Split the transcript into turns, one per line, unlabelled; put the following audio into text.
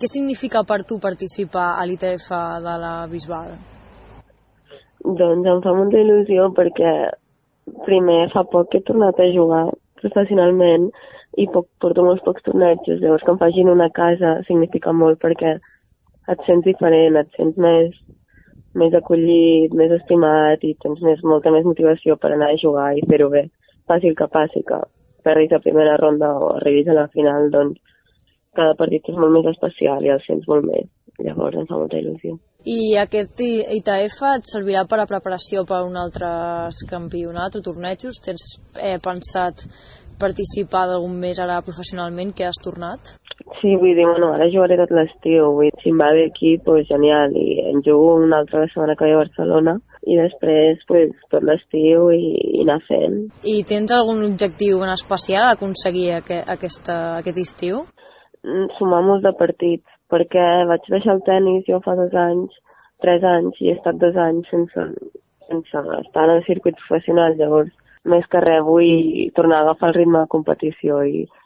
Què significa per tu participar a l'ITF de la Bisbal?
Doncs em fa molta il·lusió perquè primer fa poc que he tornat a jugar professionalment i porto molts pocs tornejos, llavors que em facin una casa significa molt perquè et sents diferent, et sents més acollit, més estimat i tens molta més motivació per anar a jugar i fer-ho bé. Passi el que passi, que perdis la primera ronda o arribis a la final, doncs cada partit és molt més especial i el sents molt més. Llavors em fa molta il·lusió.
I aquest ITF et servirà per a preparació per a un altre campionat o tornejos? Tens pensat participar d'algun més ara professionalment que has tornat?
Sí, vull dir, ara jugaré tot l'estiu, si em va bé aquí, doncs genial, i en jugo una altra la setmana que ve a Barcelona, i després tot l'estiu i anar fent.
I tens algun objectiu en especial a aconseguir aquest estiu?
Sumar molts de partits, perquè vaig deixar el tennis jo fa 3 anys, i he estat 2 anys sense estar en el circuit professional, llavors més que res vull tornar a agafar el ritme de competició i